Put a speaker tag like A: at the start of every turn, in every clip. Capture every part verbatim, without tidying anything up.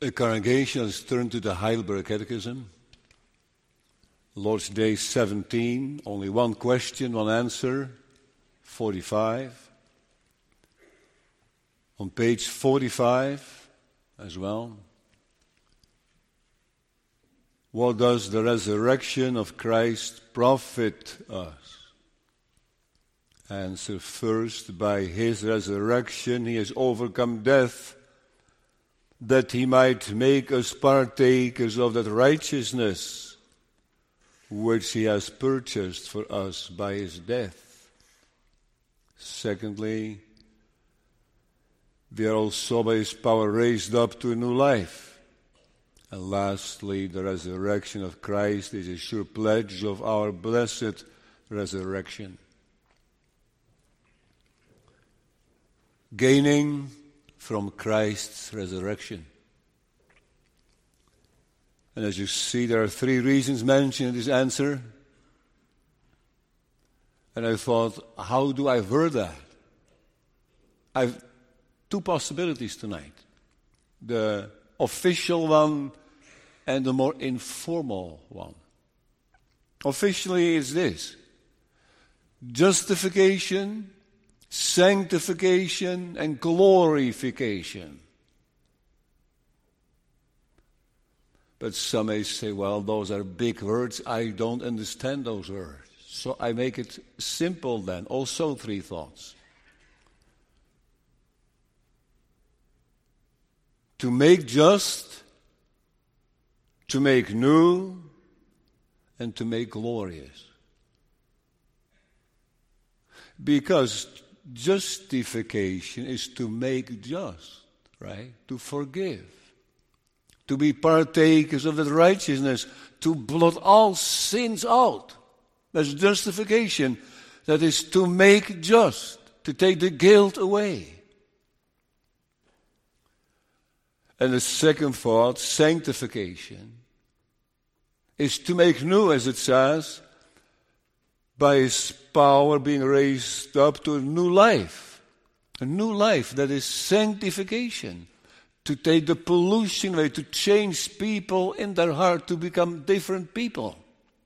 A: A congregation has turned to the Heidelberg Catechism. Lord's Day seventeen, only one question, one answer, forty-five. On page forty-five as well. What does the resurrection of Christ profit us? Answer: first, by his resurrection he has overcome death, that he might make us partakers of that righteousness which he has purchased for us by his death. Secondly, we are also by his power raised up to a new life. And lastly, the resurrection of Christ is a sure pledge of our blessed resurrection. Gaining from Christ's resurrection. And as you see, there are three reasons mentioned in this answer. And I thought, how do I word that? I have two possibilities tonight. The official one and the more informal one. Officially is this: justification, sanctification, and glorification. But some may say, well, those are big words. I don't understand those words. So I make it simple then. Also three thoughts. To make just, to make new, and to make glorious. Because justification is to make just, right? To forgive. To be partakers of that righteousness. To blot all sins out. That's justification. That is to make just. To take the guilt away. And the second thought, sanctification, is to make new, as it says, by his power being raised up to a new life. A new life, that is sanctification. To take the pollution away, to change people in their heart to become different people.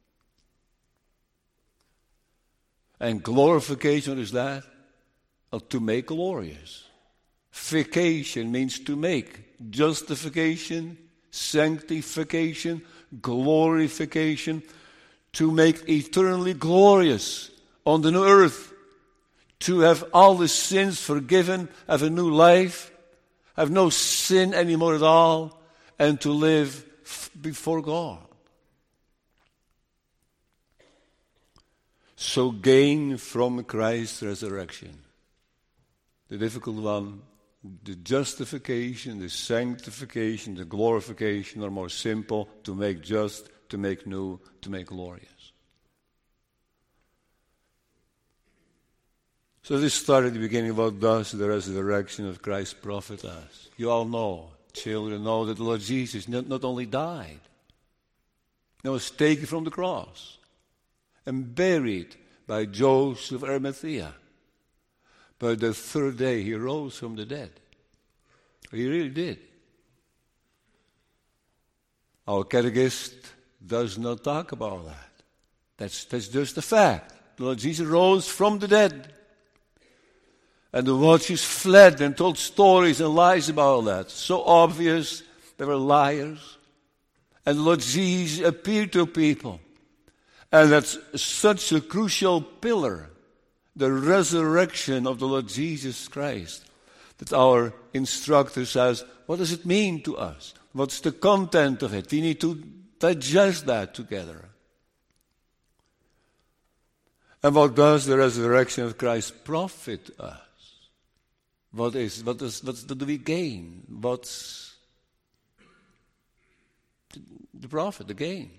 A: And glorification, what is that? Well, to make glorious. Fication means to make. Justification, sanctification, glorification. To make eternally glorious on the new earth. To have all the sins forgiven, have a new life, have no sin anymore at all, and to live f- before God. So gain from Christ's resurrection. The difficult one, the justification, the sanctification, the glorification are more simple: to make just, to make new, to make glorious. So this started at the beginning. What does the resurrection of Christ profit us? You all know, children know, that the Lord Jesus not, not only died, he was taken from the cross and buried by Joseph of Arimathea. But the third day he rose from the dead. He really did. Our catechist does not talk about that. That's, that's just a fact. The Lord Jesus rose from the dead. And the watchers fled and told stories and lies about that. So obvious, they were liars. And the Lord Jesus appeared to people. And that's such a crucial pillar, the resurrection of the Lord Jesus Christ, that our instructor says, what does it mean to us? What's the content of it? We need to digest that together. And what does the resurrection of Christ profit us? What is, what is, what do we gain? What's the profit, the gain?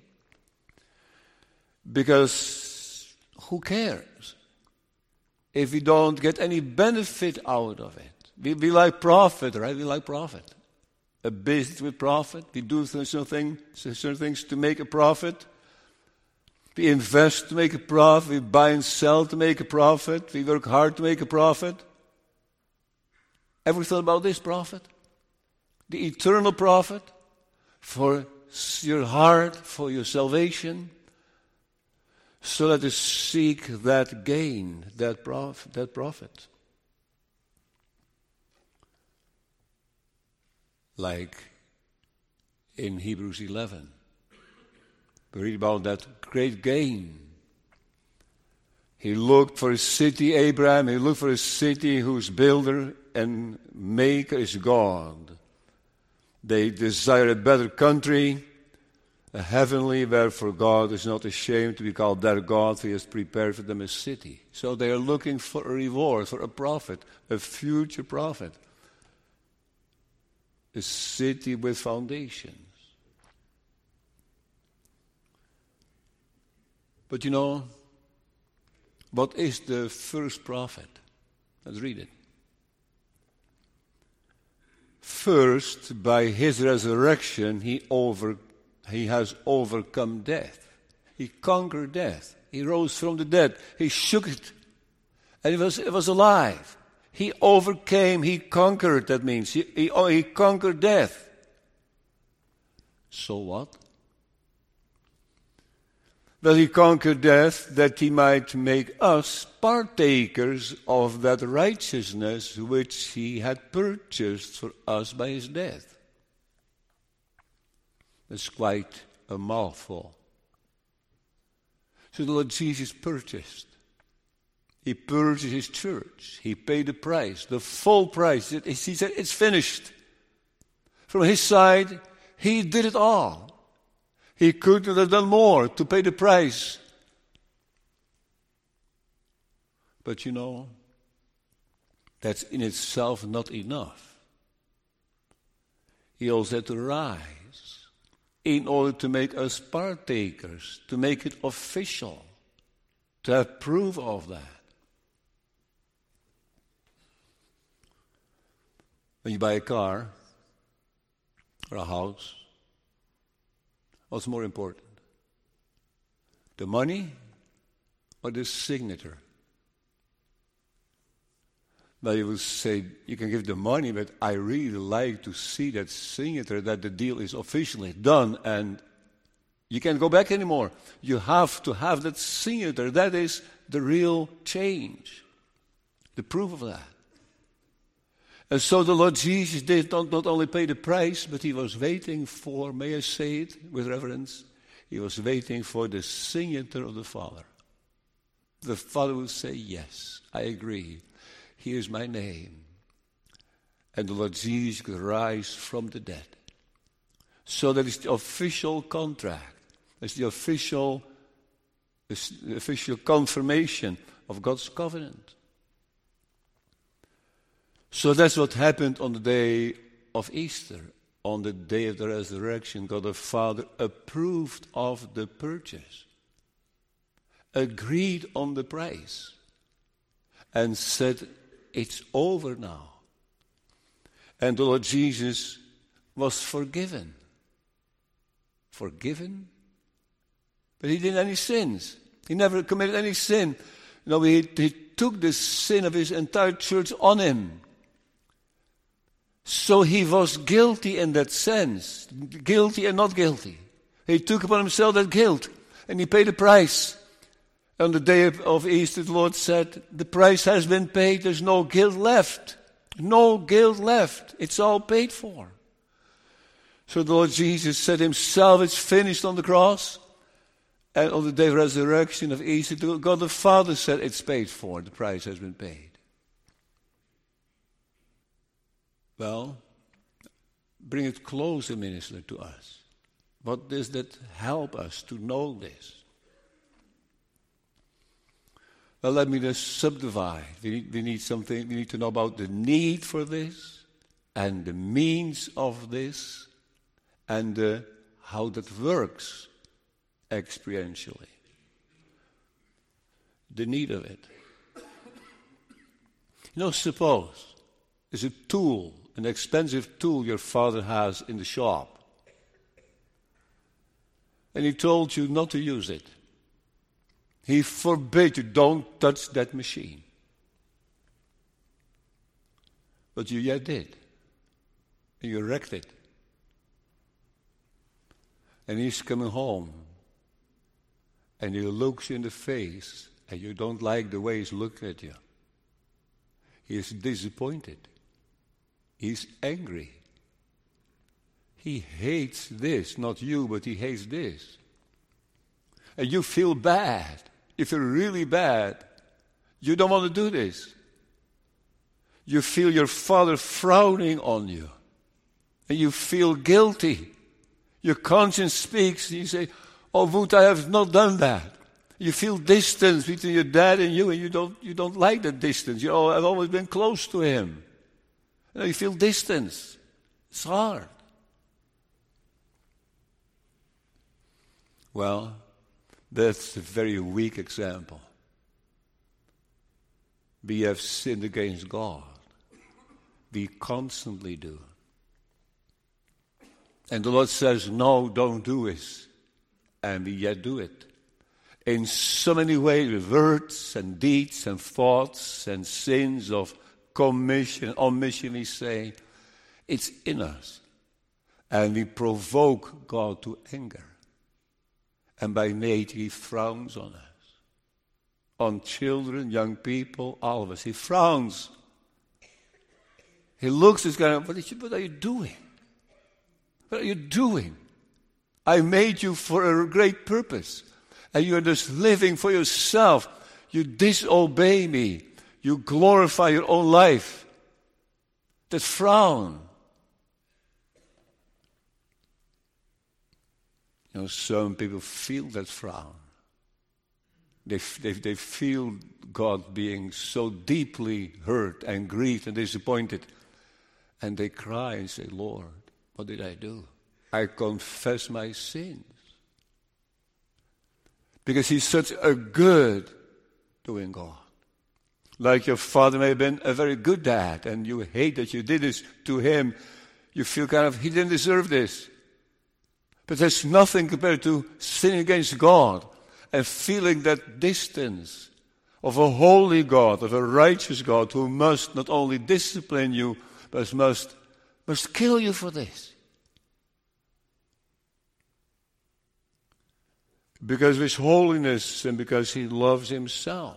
A: Because who cares if we don't get any benefit out of it? We, we like profit, right? We like profit. A business with profit. We do certain things, certain things to make a profit. We invest to make a profit. We buy and sell to make a profit. We work hard to make a profit. Ever thought about this profit? the eternal prophet, for your heart, for your salvation, so let us seek that gain, that prof- that profit. Like in Hebrews eleven, we read about that great gain. He looked for a city, Abraham, he looked for a city whose builder and maker is God. They desire a better country, a heavenly, wherefore God is not ashamed to be called their God, for he has prepared for them a city. So they are looking for a reward, for a profit, a future profit. A city with foundations. But you know, what is the first prophet? Let's read it. First, by his resurrection, he over, he has overcome death. He conquered death. He rose from the dead. He shook it, and it was, it was alive. He overcame, he conquered, that means. He, he, he conquered death. So what? Well, he conquered death that he might make us partakers of that righteousness which he had purchased for us by his death. That's quite a mouthful. So the Lord Jesus purchased. He purchased his church. He paid the price, the full price. He said, it's finished. From his side, he did it all. He couldn't have done more to pay the price. But you know, that's in itself not enough. He also had to rise in order to make us partakers, to make it official, to have proof of that. When you buy a car or a house, what's more important? The money or the signature? Well, you will say, you can give the money, but I really like to see that signature, that the deal is officially done and you can't go back anymore. You have to have that signature. That is the real change, the proof of that. And so the Lord Jesus did not, not only pay the price, but he was waiting for, may I say it with reverence, he was waiting for the signature of the Father. The Father will say, yes, I agree. Here's my name. And the Lord Jesus could rise from the dead. So that is the official contract. It's the official, it's the official confirmation of God's covenant. So that's what happened on the day of Easter. On the day of the resurrection, God the Father approved of the purchase, agreed on the price, and said, it's over now. And the Lord Jesus was forgiven. Forgiven? But he didn't have any sins. He never committed any sin. No, he, he took the sin of his entire church on him. So he was guilty in that sense. Guilty and not guilty. He took upon himself that guilt. And he paid the price. On the day of Easter, the Lord said, the price has been paid. There's no guilt left. No guilt left. It's all paid for. So the Lord Jesus said himself, it's finished on the cross. And on the day of resurrection of Easter, God the Father said, it's paid for. The price has been paid. Well, bring it closer, minister, to us. What does that help us to know this? Well, let me just subdivide. We need, we need something, we need to know about the need for this, and the means of this, and uh, how that works experientially. The need of it. You know, suppose there's a tool, an expensive tool your father has in the shop, and he told you not to use it. He forbade you, don't touch that machine. But you yet did. and you wrecked it. And he's coming home, and he looks you in the face, and you don't like the way he's looking at you. He is disappointed. He's angry. He hates this, not you, but he hates this. And you feel bad. You feel really bad. You don't want to do this. You feel your father frowning on you. And you feel guilty. Your conscience speaks. You say, oh, would I have not done that? You feel distance between your dad and you, and you don't, you don't like that distance. You know, I've always been close to him. You know, you feel distance. It's hard. Well, that's a very weak example. We have sinned against God. We constantly do. And the Lord says, no, don't do this. And we yet do it. In so many ways, with words and deeds and thoughts and sins of commission, omission, we say, it's in us. And we provoke God to anger. And by nature, he frowns on us. On children, young people, all of us. He frowns. He looks at us going, what, is you, what are you doing? What are you doing? I made you for a great purpose. And you're just living for yourself. You disobey me. You glorify your own life. That frown. You know, some people feel that frown. They, they, they feel God being so deeply hurt and grieved and disappointed. And they cry and say, Lord, what did I do? I confess my sins. Because he's such a good doing God. Like your father may have been a very good dad, and you hate that you did this to him. You feel kind of, he didn't deserve this. But there's nothing compared to sinning against God and feeling that distance of a holy God, of a righteous God who must not only discipline you, but must, must kill you for this. Because of his holiness and because he loves himself.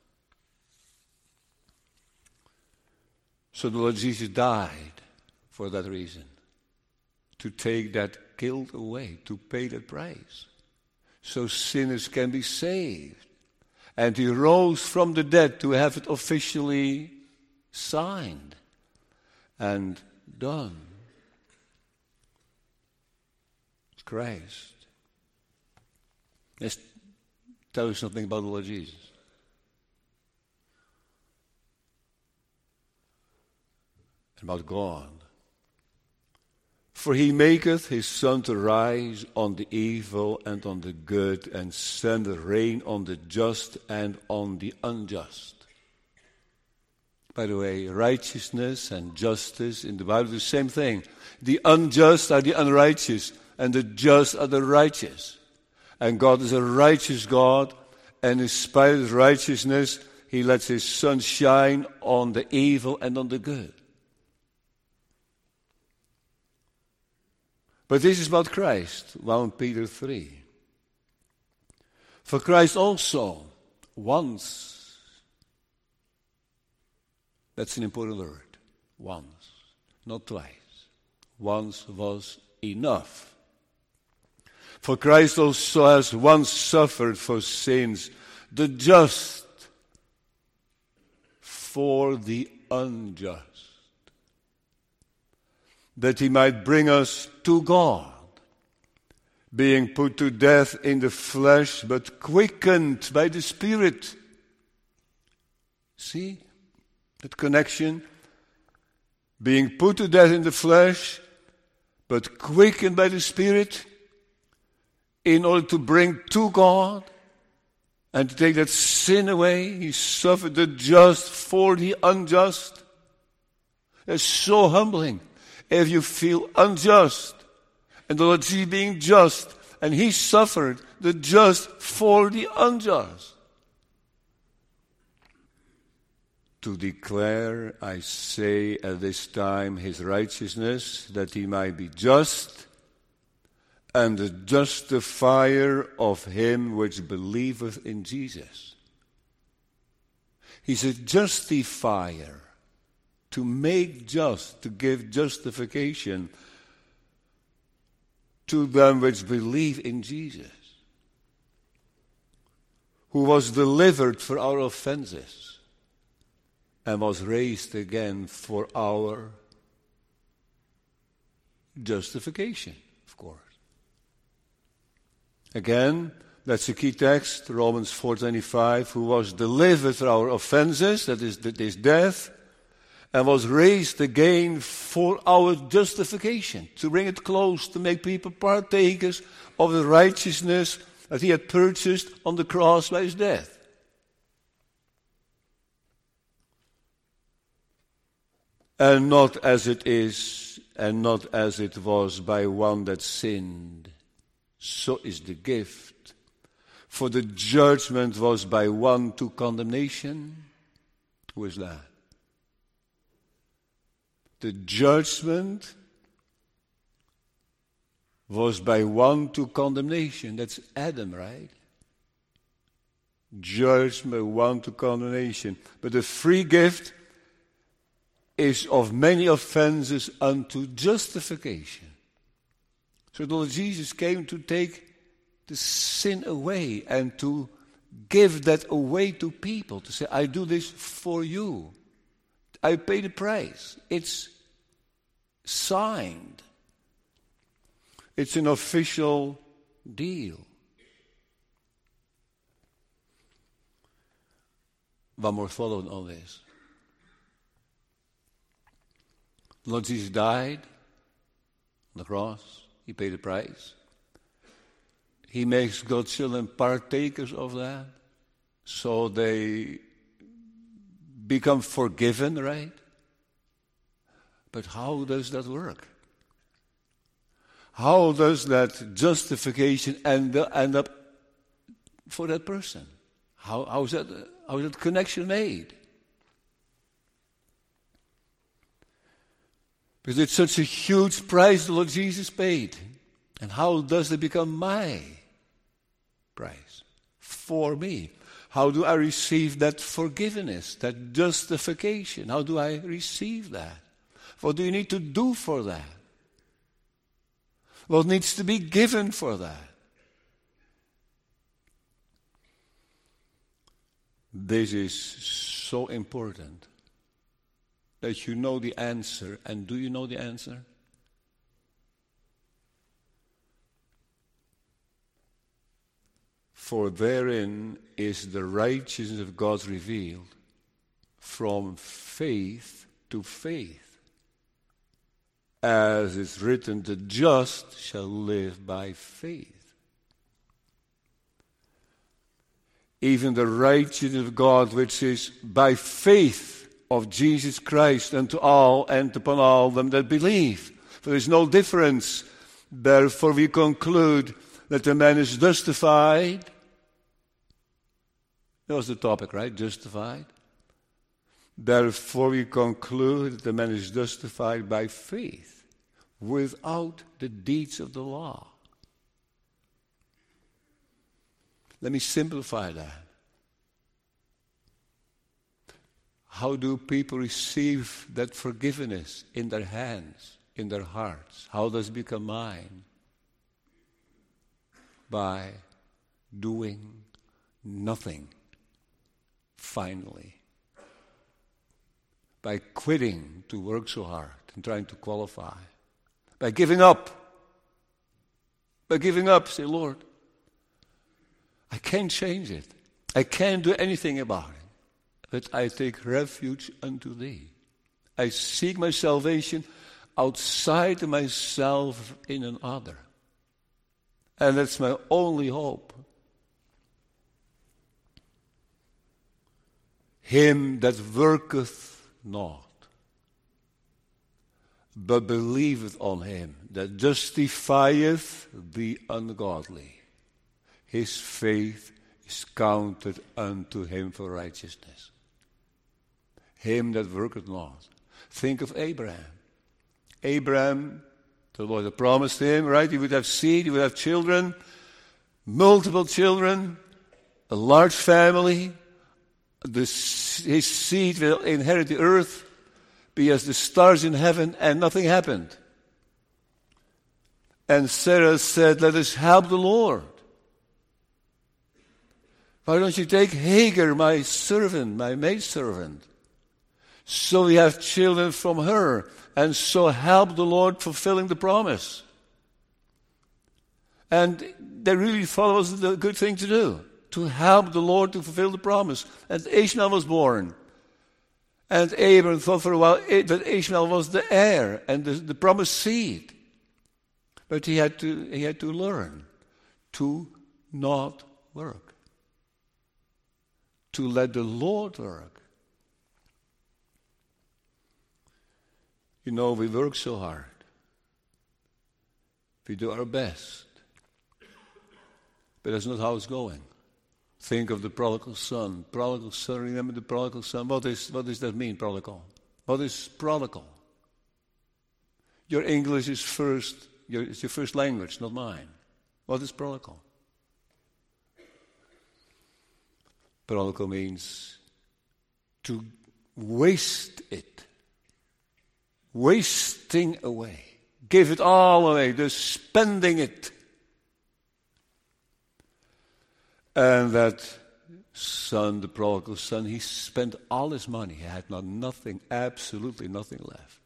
A: So the Lord Jesus died for that reason. To take that guilt away, to pay that price. So sinners can be saved. And he rose from the dead to have it officially signed and done. It's Christ. Let's tell you something about the Lord Jesus. About God. For he maketh his sun to rise on the evil and on the good, and sendeth rain on the just and on the unjust. By the way, righteousness and justice in the Bible is the same thing. The unjust are the unrighteous, and the just are the righteous. And God is a righteous God, and in spite of his righteousness, he lets his sun shine on the evil and on the good. But this is about Christ, First Peter three. For Christ also once, that's an important word, once, not twice, once was enough. For Christ also has once suffered for sins, the just for the unjust, that he might bring us to God, being put to death in the flesh, but quickened by the Spirit. See that connection? Being put to death in the flesh, but quickened by the Spirit, in order to bring to God and to take that sin away. He suffered the just for the unjust. It's so humbling. If you feel unjust, and the Lord Jesus being just, and he suffered the just for the unjust. to declare, I say, at this time his righteousness, that he might be just and the justifier of him which believeth in Jesus. He's a justifier, to make just, to give justification to them which believe in Jesus, who was delivered for our offenses and was raised again for our justification, of course. Again, that's the key text, Romans four twenty-five, who was delivered for our offenses, that is, that is death, and was raised again for our justification, to bring it close, to make people partakers of the righteousness that he had purchased on the cross by his death. And not as it is, and not as it was by one that sinned, so is the gift. For the judgment was by one to condemnation. Who is that? The judgment was by one to condemnation. That's Adam, right? Judgment, one to condemnation. But the free gift is of many offenses unto justification. So the Lord Jesus came to take the sin away and to give that away to people, to say, I do this for you. I pay the price. It's signed. It's an official deal. One more thought on all this. Lord Jesus died on the cross. He paid the price. He makes God's children partakers of that, so they become forgiven, right? But how does that work? How does that justification end, end up for that person? How, how, is that, how is that connection made? Because it's such a huge price the Lord Jesus paid. And how does it become my price for me? How do I receive that forgiveness, that justification? How do I receive that? What do you need to do for that? What needs to be given for that? This is so important that you know the answer. And do you know the answer? For therein is the righteousness of God revealed, from faith to faith. As is written, the just shall live by faith. Even the righteousness of God, which is by faith of Jesus Christ unto all and upon all them that believe. For there is no difference. Therefore we conclude that the man is justified. That was the topic, right? Justified. Therefore we conclude that the man is justified by faith, without the deeds of the law. Let me simplify that. How do people receive that forgiveness in their hands, in their hearts? How does it become mine? By doing nothing, finally. By quitting to work so hard and trying to qualify. By giving up. By giving up, say, Lord, I can't change it. I can't do anything about it. But I take refuge unto thee. I seek my salvation outside myself in another. And that's my only hope. Him that worketh not, but believeth on him that justifieth the ungodly, his faith is counted unto him for righteousness. him that worketh not. Think of Abraham. Abraham, the Lord had promised him, right? He would have seed, he would have children, multiple children, a large family. The, his seed will inherit the earth, be as the stars in heaven, and nothing happened. And Sarah said, let us help the Lord. Why don't you take Hagar, my servant, my maidservant? So we have children from her, and so help the Lord fulfilling the promise. And they really thought it was the good thing to do, to help the Lord to fulfill the promise. And Ishmael was born. And Abraham thought for a while that Ishmael was the heir and the, the promised seed. But he had to he had to learn to not work. To let the Lord work. You know, we work so hard. We do our best. But that's not how it's going. Think of the prodigal son. Prodigal son, remember the prodigal son? What is what does that mean, prodigal? What is prodigal? Your English is first, your, it's your first language, not mine. What is prodigal? Prodigal means to waste it. Wasting away. Give it all away, just spending it. And that son, the prodigal son, he spent all his money. He had not nothing, absolutely nothing left.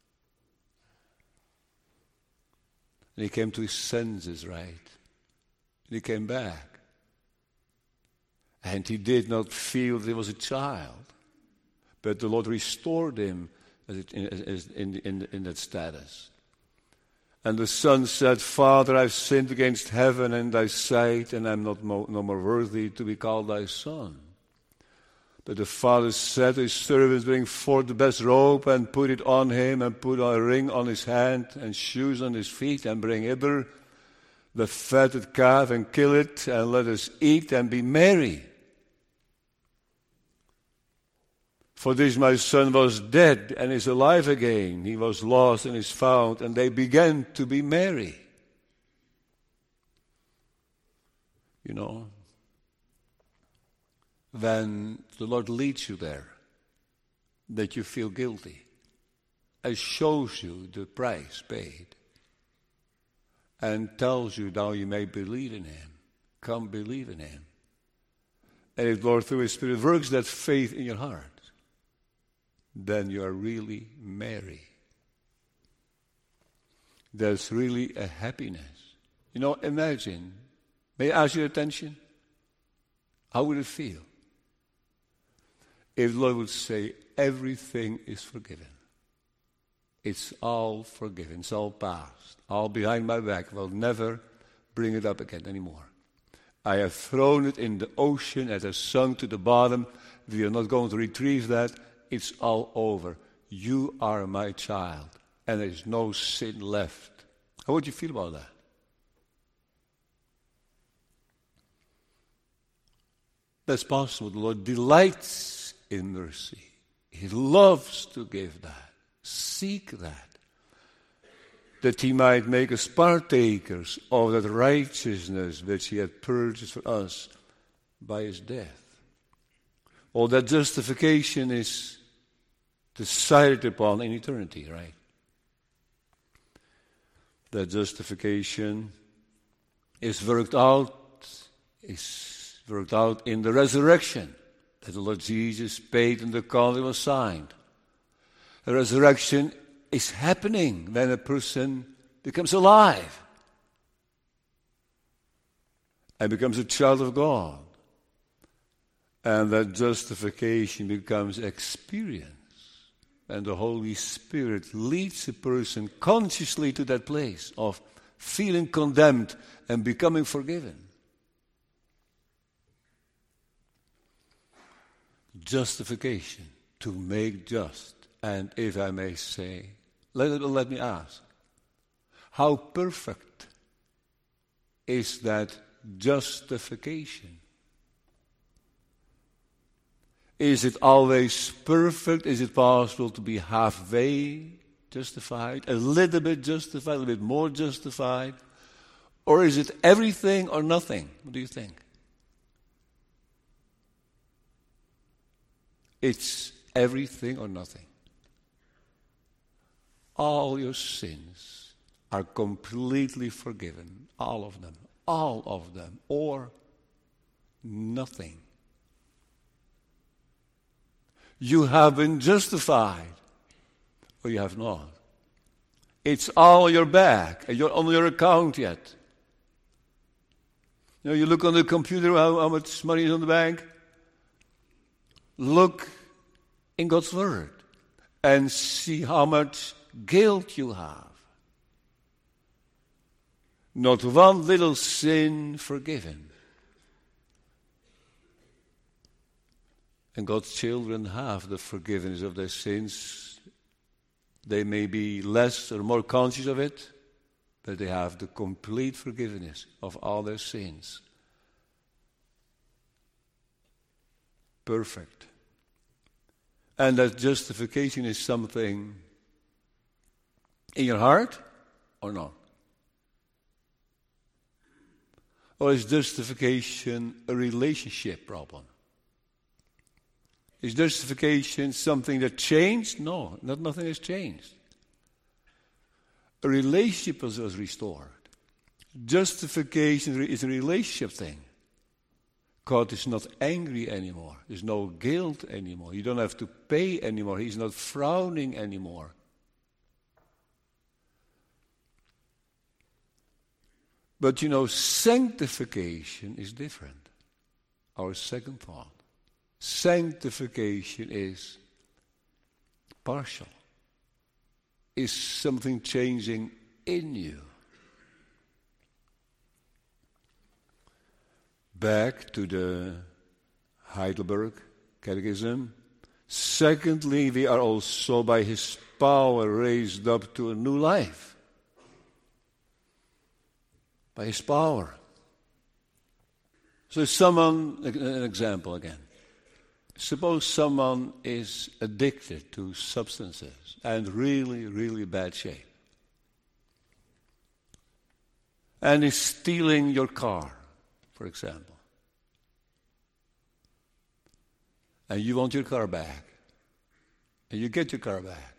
A: And he came to his senses, right? And he came back. And he did not feel that he was a child. But the Lord restored him as it, as in, in, in that status. And the son said, Father, I've sinned against heaven and thy sight, and I'm not mo- no more worthy to be called thy son. But the father said to his servants, bring forth the best robe and put it on him, and put a ring on his hand and shoes on his feet, and bring hither the fatted calf and kill it, and let us eat and be merry. For this my son was dead and is alive again. He was lost and is found, and they began to be merry. You know, when the Lord leads you there, that you feel guilty, and shows you the price paid, and tells you now you may believe in him. Come believe in him. And if Lord through his Spirit works that faith in your heart, then you are really merry. There's really a happiness. You know, imagine, may I ask your attention? How would it feel if the Lord would say, everything is forgiven? It's all forgiven, it's all past, all behind my back. I'll never bring it up again anymore. I have thrown it in the ocean, it has sunk to the bottom. We are not going to retrieve that. It's all over. You are my child, and there's no sin left. How would you feel about that? That's possible. The Lord delights in mercy. He loves to give that. Seek that. That he might make us partakers of that righteousness which he had purchased for us by his death. All that justification is decided upon in eternity, right? That justification is worked out, is worked out in the resurrection that the Lord Jesus paid and the contract was signed. The resurrection is happening when a person becomes alive and becomes a child of God. And that justification becomes experience. And the Holy Spirit leads a person consciously to that place of feeling condemned and becoming forgiven. Justification, to make just. And if I may say, let, let me ask, how perfect is that justification? Is it always perfect? Is it possible to be halfway justified, a little bit justified, a little bit more justified? Or is it everything or nothing? What do you think? It's everything or nothing. All your sins are completely forgiven. All of them. All of them. Or nothing. You have been justified. Or you have not. It's all your back. And you're on your account yet. You know, you look on the computer, how, how much money is on the bank? Look in God's Word and see how much guilt you have. Not one little sin forgiven. And God's children have the forgiveness of their sins. They may be less or more conscious of it, but they have the complete forgiveness of all their sins. Perfect. And that justification is something in your heart or not? Or is justification a relationship problem? Is justification something that changed? No, not, nothing has changed. A relationship was, was restored. Justification is a relationship thing. God is not angry anymore. There's no guilt anymore. You don't have to pay anymore. He's not frowning anymore. But you know, sanctification is different. Our second thought. Sanctification is partial. Is something changing in you. Back to the Heidelberg Catechism. Secondly, we are also by His power raised up to a new life. By His power. So someone, an example again. Suppose someone is addicted to substances and really, really bad shape. And is stealing your car, for example. And you want your car back. And you get your car back.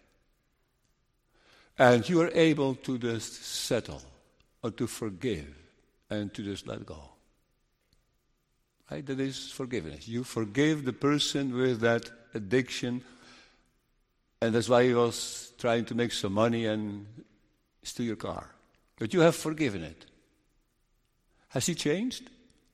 A: And you are able to just settle or to forgive and to just let go. Right? That is forgiveness. You forgive the person with that addiction, and that's why he was trying to make some money and steal your car. But you have forgiven it. Has he changed?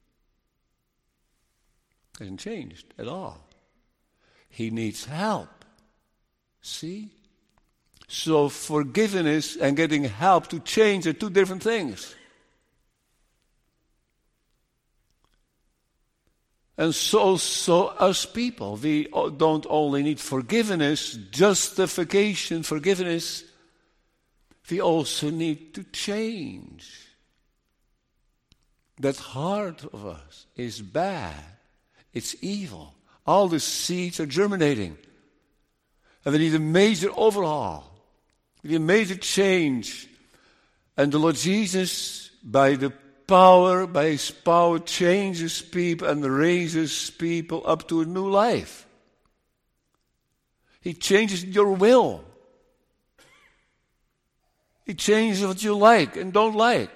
A: He hasn't changed at all. He needs help. See? So forgiveness and getting help to change are two different things. And so, so us people, we don't only need forgiveness, justification, forgiveness, we also need to change. That heart of us is bad. It's evil. All the seeds are germinating. And we need a major overhaul. We need a major change. And the Lord Jesus, by the power, by His power, changes people and raises people up to a new life. He changes your will. He changes what you like and don't like.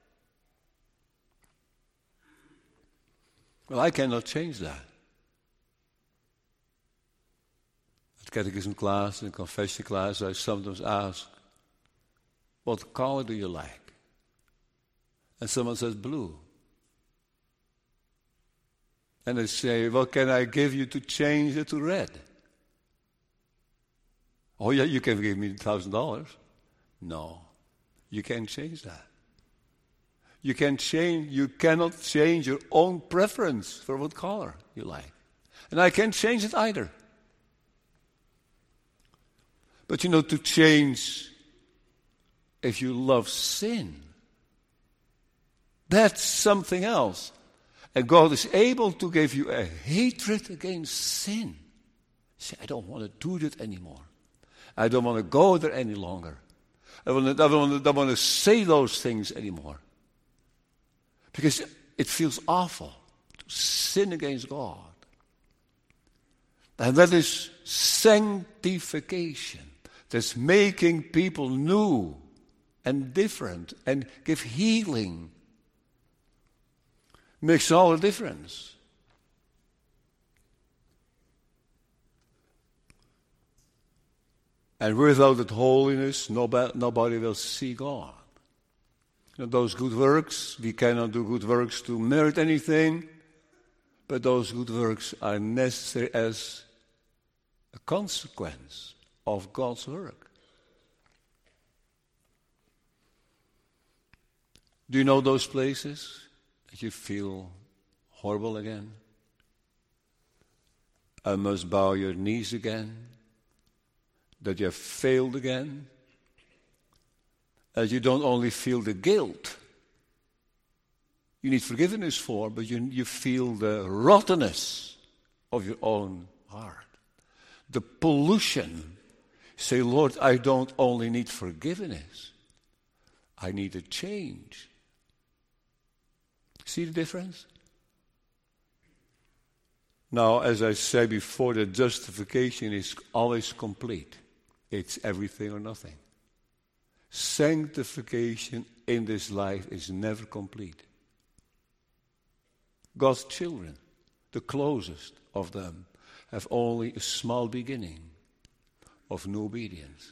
A: Well, I cannot change that. At catechism class and confession class, I sometimes ask, what color do you like? And someone says blue. And I say, what can I give you to change it to red? Oh yeah, you can give me a thousand dollars. No, you can't change that. You can change. You cannot change your own preference for what color you like, and I can't change it either. But you know, to change, if you love sin, that's something else. And God is able to give you a hatred against sin. Say, I don't want to do that anymore. I don't want to go there any longer. I don't want to, I don't want to, I don't want to say those things anymore. Because it feels awful to sin against God. And that is sanctification. That's making people new and different and give healing. Makes all the difference. And without that holiness, nobody, nobody will see God. You know, those good works, we cannot do good works to merit anything, but those good works are necessary as a consequence of God's work. Do you know those places that you feel horrible again? I must bow your knees again. That you have failed again. That you don't only feel the guilt you need forgiveness for, but you, you feel the rottenness of your own heart. The pollution. Say, Lord, I don't only need forgiveness. I need a change. See the difference? Now, as I said before, the justification is always complete. It's everything or nothing. Sanctification in this life is never complete. God's children, the closest of them, have only a small beginning of new obedience.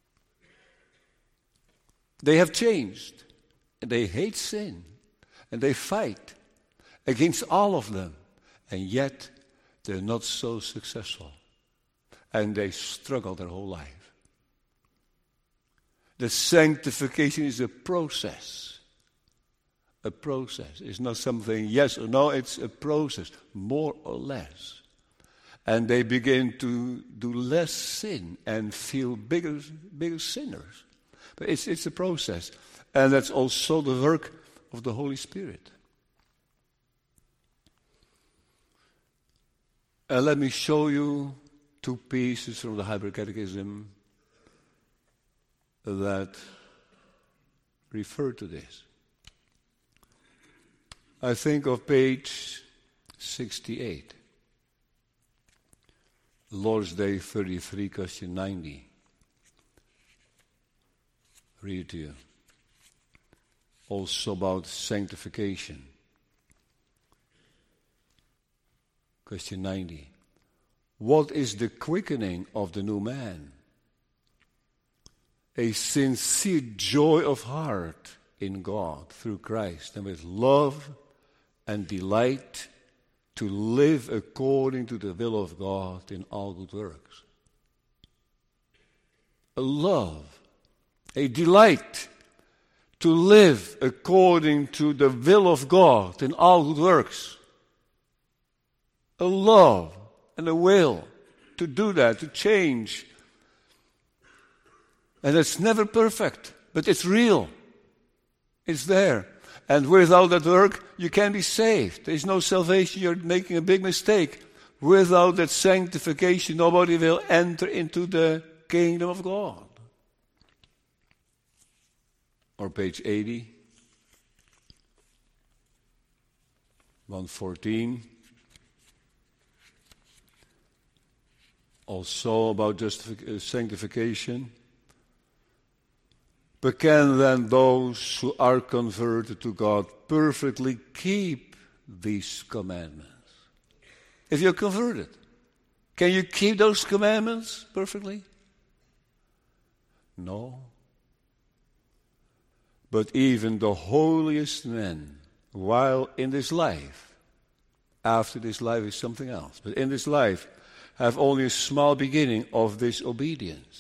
A: They have changed, and they hate sin, and they fight against all of them, and yet they're not so successful, and they struggle their whole life. The sanctification is a process. A process. It's not something yes or no, it's a process, more or less. And they begin to do less sin and feel bigger, bigger sinners. But it's, it's a process. And that's also the work of the Holy Spirit. And let me show you two pieces from the Heidelberg Catechism that refer to this. I think of page sixty-eight. Lord's Day thirty-three, question ninety. Read it to you. Also about sanctification. Question ninety. What is the quickening of the new man? A sincere joy of heart in God through Christ, and with love and delight to live according to the will of God in all good works. A love, a delight to live according to the will of God in all good works. A love and a will to do that, to change. And it's never perfect, but it's real. It's there. And without that work, you can't be saved. There is no salvation. You're making a big mistake. Without that sanctification, nobody will enter into the kingdom of God. Or page eighty, one fourteen. Also about justific- sanctification. But can then those who are converted to God perfectly keep these commandments? If you're converted, can you keep those commandments perfectly? No. But even the holiest men, while in this life, after this life is something else, but in this life, have only a small beginning of this obedience.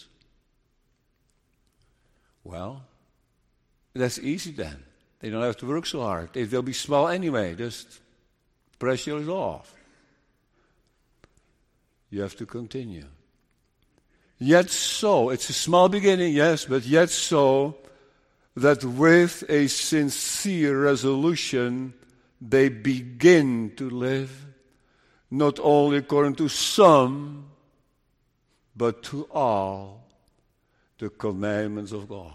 A: Well, that's easy then. They don't have to work so hard. It will be small anyway. Just pressure is off. You have to continue. Yet so, it's a small beginning, yes, but yet so that with a sincere resolution they begin to live not only according to some, but to all the commandments of God.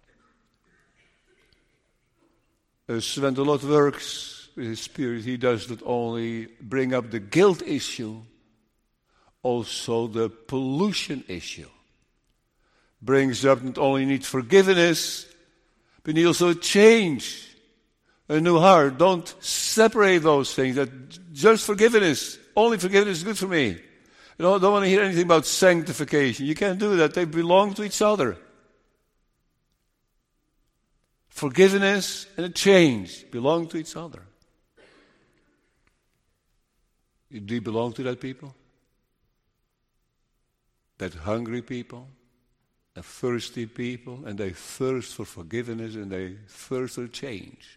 A: As when the Lord works with His Spirit, He does not only bring up the guilt issue, also the pollution issue. Brings up not only need forgiveness, but need also change, a new heart. Don't separate those things. That just forgiveness, only forgiveness is good for me. You know, don't want to hear anything about sanctification. You can't do that. They belong to each other. Forgiveness and a change belong to each other. Do you belong to that people? That hungry people? A thirsty people, and they thirst for forgiveness and they thirst for change.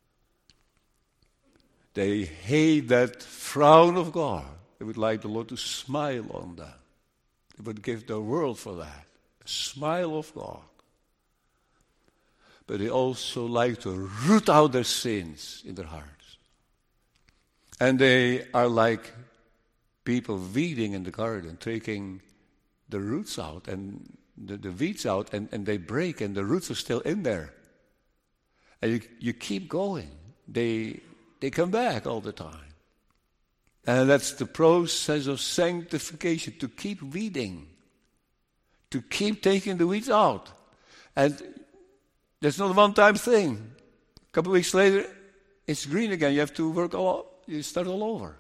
A: They hate that frown of God. They would like the Lord to smile on them. They would give the world for that. A smile of God. But they also like to root out their sins in their hearts. And they are like people weeding in the garden, taking the roots out and the, the weeds out, and, and they break, and the roots are still in there. And you, you keep going. They, they come back all the time. And that's the process of sanctification, to keep weeding, to keep taking the weeds out. And that's not a one-time thing. A couple of weeks later, it's green again. You have to work all, you start all over.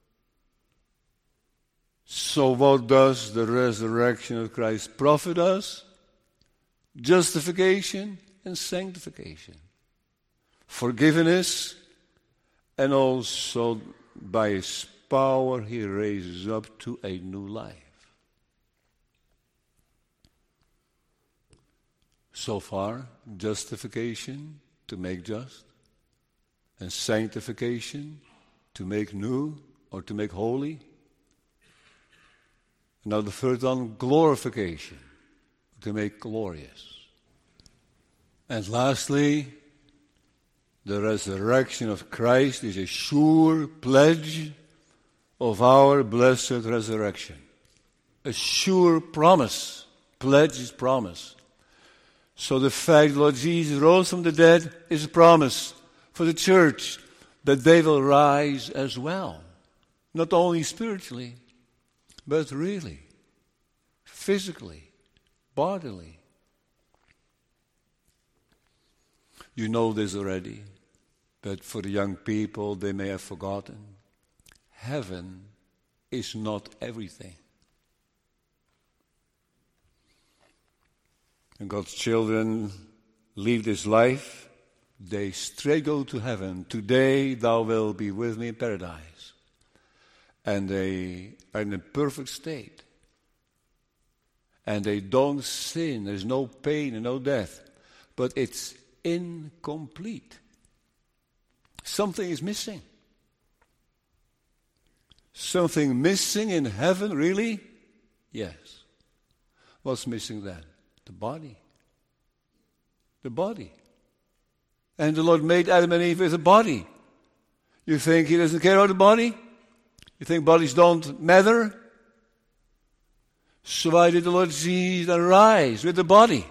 A: So what does the resurrection of Christ profit us? Justification and sanctification. Forgiveness, and also by His power He raises up to a new life. So far, justification to make just, and sanctification to make new or to make holy. Now the third one, glorification, to make glorious. And lastly, the resurrection of Christ is a sure pledge of our blessed resurrection. A sure promise. Pledge is promise. So the fact that Lord Jesus rose from the dead is a promise for the church that they will rise as well. Not only spiritually, but really, physically, bodily. You know this already, but for the young people, they may have forgotten. Heaven is not everything. And God's children leave this life, they straight go to heaven. Today thou wilt be with me in paradise. And they are in a perfect state. And they don't sin. There's no pain and no death. But it's incomplete. Something is missing. Something missing in heaven, really? Yes. What's missing then? The body. The body. And the Lord made Adam and Eve with a body. You think He doesn't care about the body? You think bodies don't matter? So why did the Lord Jesus arise with the body?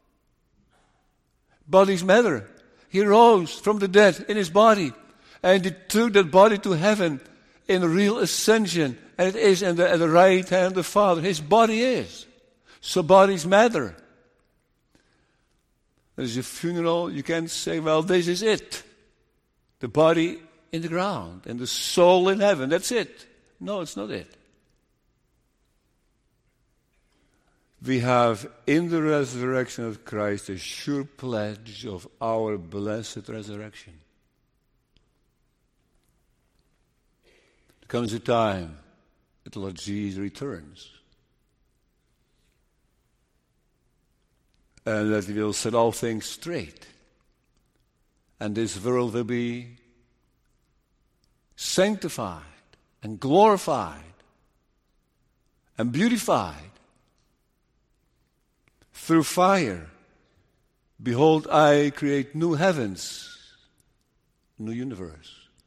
A: Bodies matter. He rose from the dead in His body. And He took that body to heaven in real ascension. And it is in the, at the right hand of the Father. His body is. So bodies matter. There's a funeral, you can't say, well, this is it. The body in the ground and the soul in heaven, that's it. No, it's not it. We have in the resurrection of Christ a sure pledge of our blessed resurrection. There comes a time that the Lord Jesus returns. And that He will set all things straight. And this world will be sanctified and glorified and beautified through fire. Behold, I create new heavens, new universe.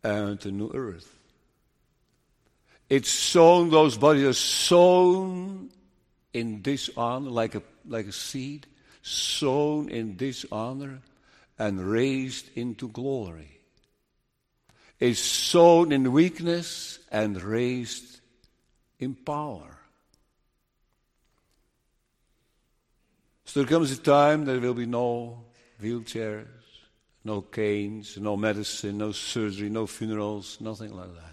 A: and a new earth. It's sown, those bodies are sown in dishonor, like a, like a seed, sown in dishonor and raised into glory. It's sown in weakness and raised in power. So there comes a time there will be no wheelchairs, no canes, no medicine, no surgery, no funerals, nothing like that.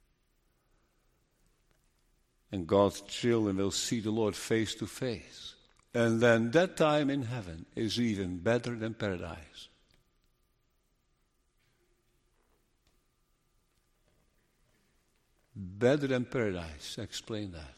A: And God's children will see the Lord face to face. And then that time in heaven is even better than paradise. Better than paradise. Explain that.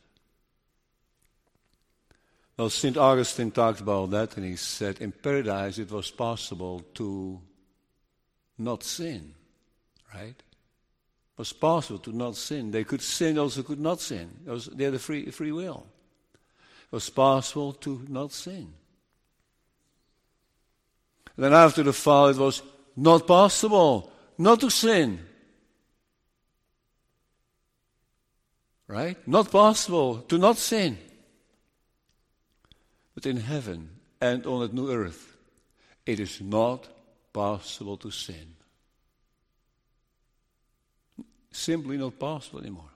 A: Well, Saint Augustine talked about that, and he said in paradise it was possible to not sin, right? It was possible to not sin. They could sin, also could not sin. It was, they had a free, free will. It was possible to not sin. And then after the fall, it was not possible not to sin. Right? Not possible to not sin. But in heaven and on the new earth, it is not possible to sin. Simply not possible anymore.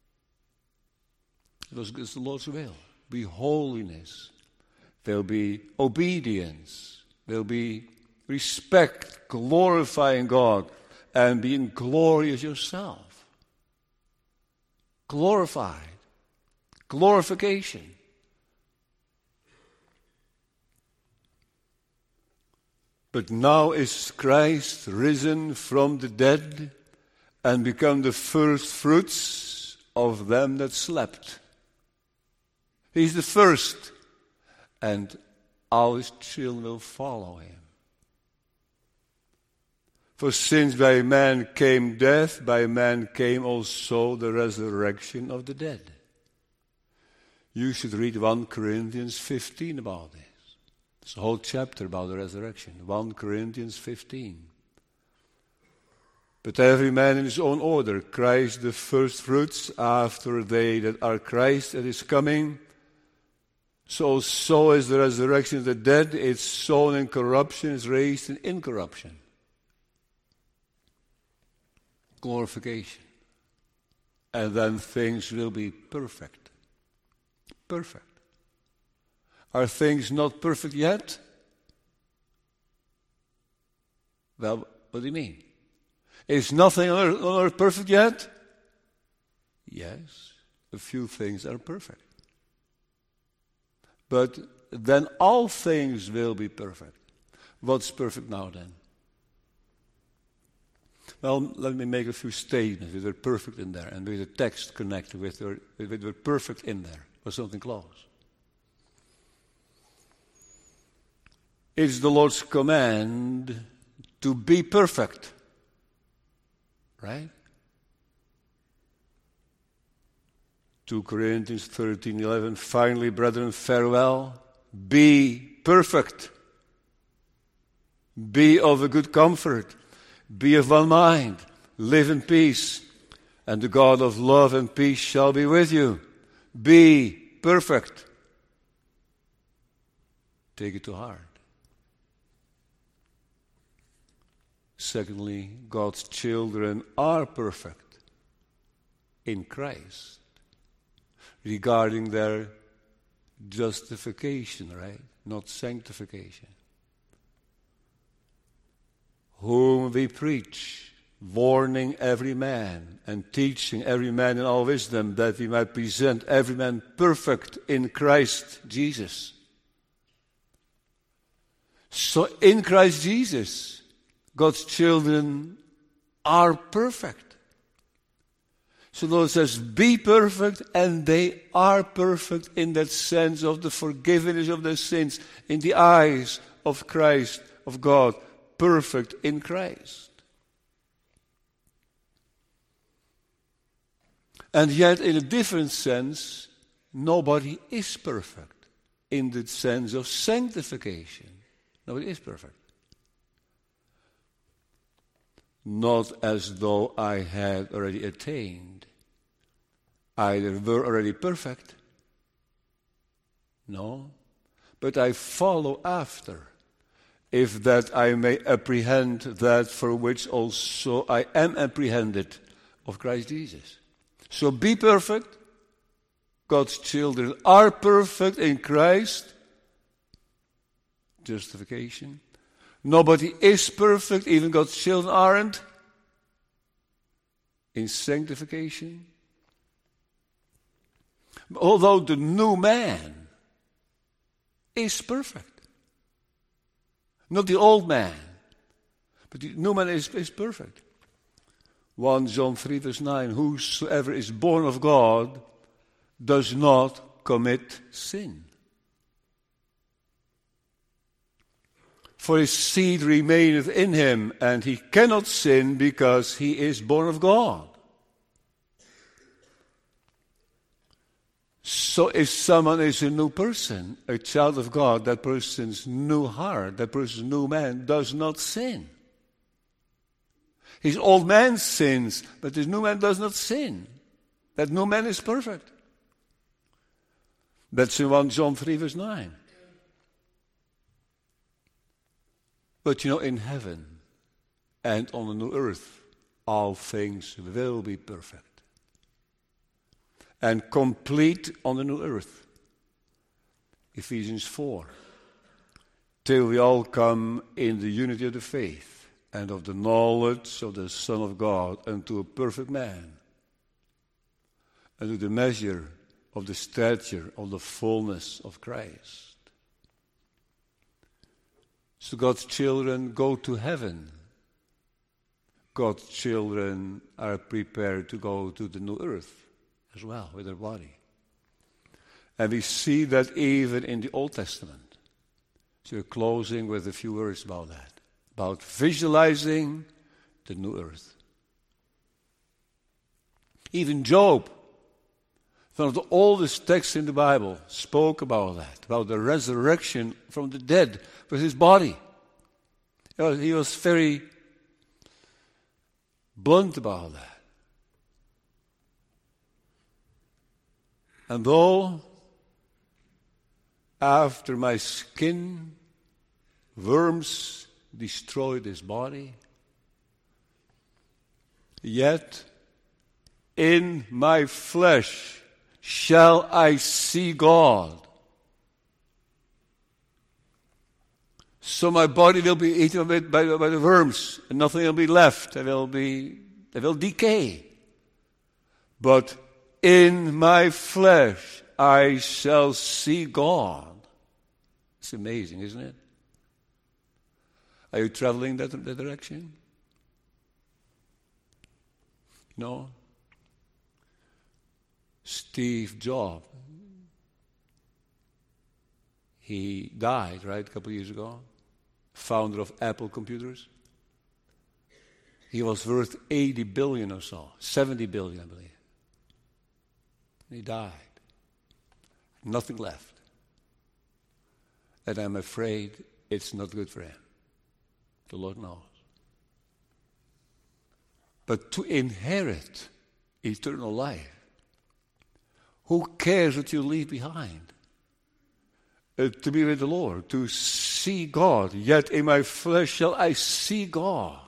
A: It was it's the Lord's will. Be holiness. There'll be obedience. There'll be respect, glorifying God, and being glorious yourself. Glorified. Glorification. But now is Christ risen from the dead and become the first fruits of them that slept. He's the first, and all his children will follow him. For since by man came death, by man came also the resurrection of the dead. You should read First Corinthians fifteen about this. It's a whole chapter about the resurrection. First Corinthians fifteen. But every man in his own order, Christ the first fruits, after they that are Christ at his coming. So, so is the resurrection of the dead. It's sown in corruption, is raised in incorruption. Glorification. And then things will be perfect. Perfect. Are things not perfect yet? Well, what do you mean? Is nothing on earth, on earth perfect yet? Yes, a few things are perfect. But then all things will be perfect. What's perfect now then? Well, let me make a few statements with the word perfect in there, and with the text connected with the with the word perfect in there, or something close. It's the Lord's command to be perfect. Right? Second Corinthians thirteen eleven. Finally, brethren, farewell. Be perfect. Be of a good comfort. Be of one mind. Live in peace. And the God of love and peace shall be with you. Be perfect. Take it to heart. Secondly, God's children are perfect in Christ regarding their justification, right? Not sanctification. Whom we preach, warning every man and teaching every man in all wisdom, that we might present every man perfect in Christ Jesus. So in Christ Jesus, God's children are perfect. So the Lord says, be perfect, and they are perfect in that sense of the forgiveness of their sins in the eyes of Christ, of God, perfect in Christ. And yet, in a different sense, nobody is perfect in the sense of sanctification. Nobody is perfect. not as though I had already attained, either were already perfect. No, but I follow after, if that I may apprehend that for which also I am apprehended of Christ Jesus. So be perfect. God's children are perfect in Christ. Justification. Nobody is perfect, even God's children aren't. In sanctification. Although the new man is perfect. Not the old man, but the new man is, is perfect. First John three verse nine, whosoever is born of God does not commit sin. For his seed remaineth in him, and he cannot sin because he is born of God. So if someone is a new person, a child of God, that person's new heart, that person's new man does not sin. His old man sins, but his new man does not sin. That new man is perfect. That's in First John three verse nine. But you know, in heaven and on the new earth, all things will be perfect. And complete on the new earth. Ephesians four. Till we all come in the unity of the faith and of the knowledge of the Son of God unto a perfect man, unto the measure of the stature of the fullness of Christ. So God's children go to heaven. God's children are prepared to go to the new earth as well with their body. And we see that even in the Old Testament. So we're closing with a few words about that. About visualizing the new earth. Even Job, one of the oldest texts in the Bible, spoke about that, about the resurrection from the dead with his body. You know, he was very blunt about that. And though after my skin worms destroyed his body, yet in my flesh shall I see God. So my body will be eaten by, by, by the worms, and nothing will be left. It will be, it will decay. But in my flesh I shall see God. It's amazing, isn't it? Are you traveling that, that direction? No? Steve Jobs, he died, right, a couple of years ago. Founder of Apple Computers. He was worth eighty billion or so, seventy billion, I believe. He died. Nothing left. And I'm afraid it's not good for him. The Lord knows. But to inherit eternal life, who cares what you leave behind? Uh, to be with the Lord, to see God. Yet in my flesh shall I see God.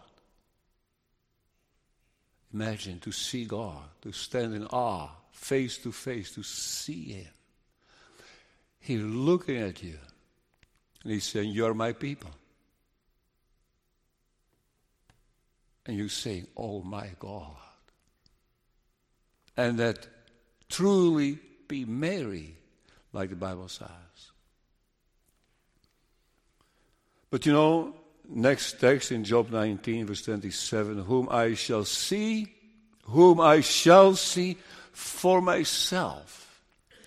A: Imagine to see God, to stand in awe, face to face, to see Him. He's looking at you. And He's saying, you're my people. And you're saying, oh my God. And that truly be merry, like the Bible says. But you know, next text in Job nineteen, verse twenty-seven, whom I shall see, whom I shall see for myself.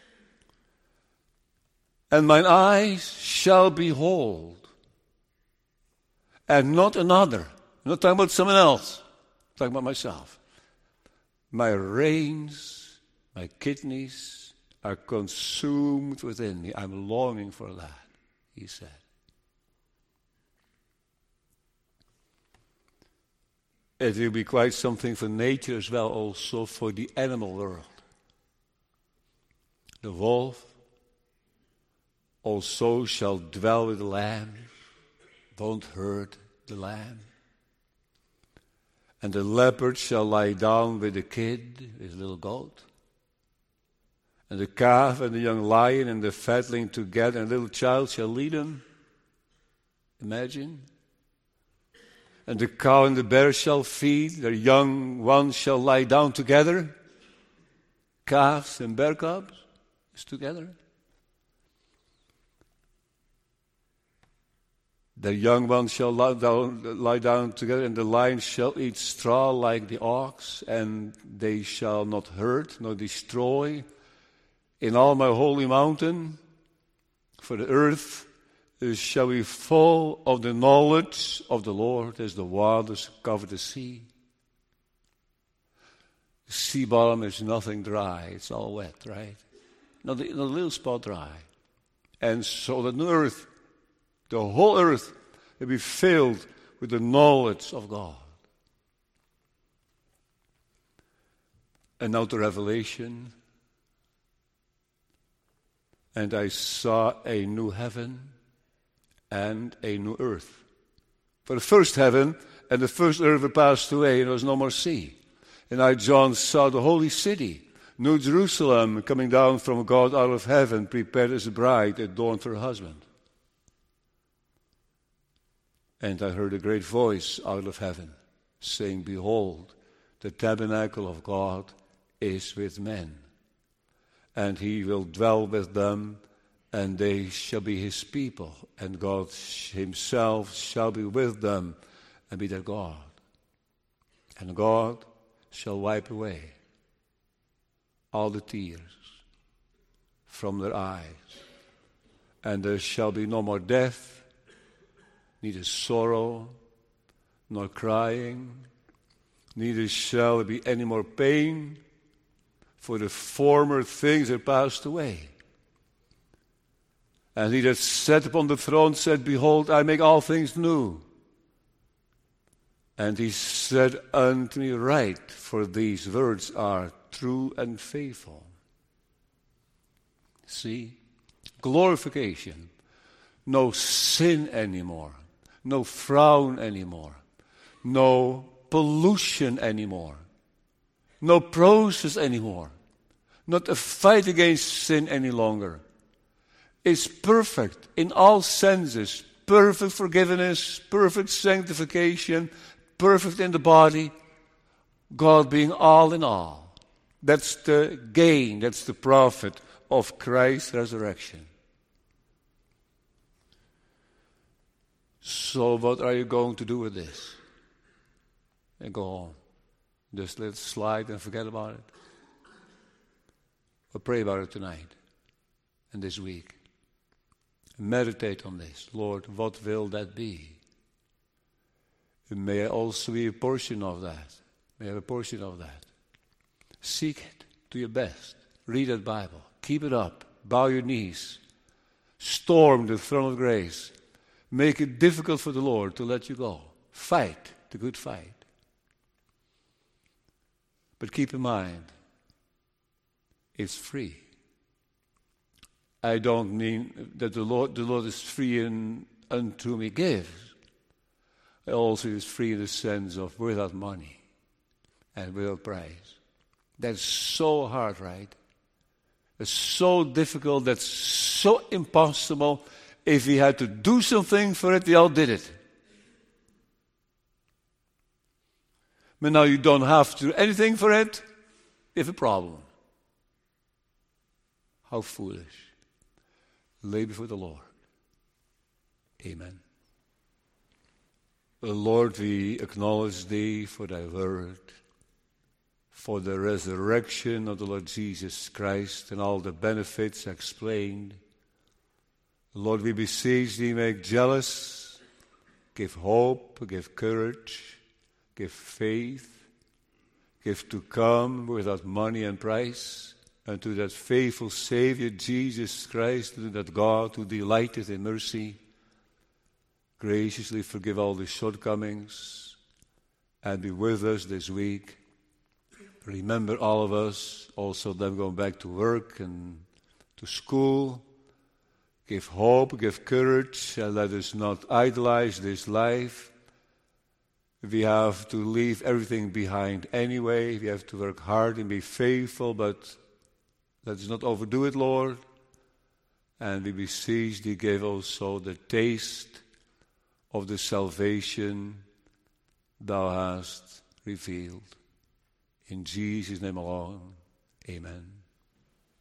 A: And mine eyes shall behold, and not another. I'm not talking about someone else. I'm talking about myself. My reins, my kidneys are consumed within me. I'm longing for that, he said. it will be quite something for nature as well, also for the animal world. The wolf also shall dwell with the lamb, won't hurt the lamb. And the leopard shall lie down with the kid, his little goat. And the calf and the young lion and the fatling together, and a little child shall lead them. Imagine. And the cow and the bear shall feed, their young ones shall lie down together. Calves and bear cubs is together. The young ones shall lie down, lie down together, and the lion shall eat straw like the ox, and they shall not hurt nor destroy in all my holy mountain, for the earth shall be full of the knowledge of the Lord as the waters cover the sea. The sea bottom is nothing dry, it's all wet, right? Not a, not a little spot dry. And so the earth, the whole earth, will be filled with the knowledge of God. And now to Revelation. And I saw a new heaven and a new earth. For the first heaven and the first earth were passed away, and there was no more sea. And I, John, saw the holy city, New Jerusalem, coming down from God out of heaven, prepared as a bride adorned for her husband. And I heard a great voice out of heaven, saying, Behold, the tabernacle of God is with men, and he will dwell with them, and they shall be his people, and God himself shall be with them and be their God. And God shall wipe away all the tears from their eyes, and there shall be no more death, neither sorrow, nor crying, neither shall there be any more pain, for the former things are passed away. And he that sat upon the throne said, Behold, I make all things new. And he said unto me, Write, for these words are true and faithful. See, glorification, no sin anymore, no frown anymore, no pollution anymore, no process anymore, not a fight against sin any longer. It's perfect in all senses, perfect forgiveness, perfect sanctification, perfect in the body, God being all in all. That's the gain, that's the profit of Christ's resurrection. So what are you going to do with this? And go on. Just let it slide and forget about it. Or pray about it tonight and this week. Meditate on this. Lord, what will that be? And may I also be a portion of that. May I have a portion of that. Seek it. Do your best. Read that Bible. Keep it up. Bow your knees. Storm the throne of grace. Make it difficult for the Lord to let you go. Fight the good fight. But keep in mind, it's free. I don't mean that the Lord, the Lord is free and unto whom he gives. It also is free in the sense of without money and without price. That's so hard, right? It's so difficult, that's so impossible. If we had to do something for it, we all did it. But now you don't have to do anything for it, you have a problem. How foolish. Lay before the Lord. Amen. Lord, we acknowledge thee for thy word, for the resurrection of the Lord Jesus Christ and all the benefits explained. Lord, we beseech thee, make jealous, give hope, give courage, give faith, give to come without money and price, and to that faithful Savior, Jesus Christ, to that God who delighteth in mercy, graciously forgive all the shortcomings, and be with us this week. Remember all of us, also them going back to work and to school. Give hope, give courage, and let us not idolize this life. We have to leave everything behind anyway. We have to work hard and be faithful, but let us not overdo it, Lord. And we beseech thee, give also the taste of the salvation thou hast revealed. In Jesus' name alone, amen.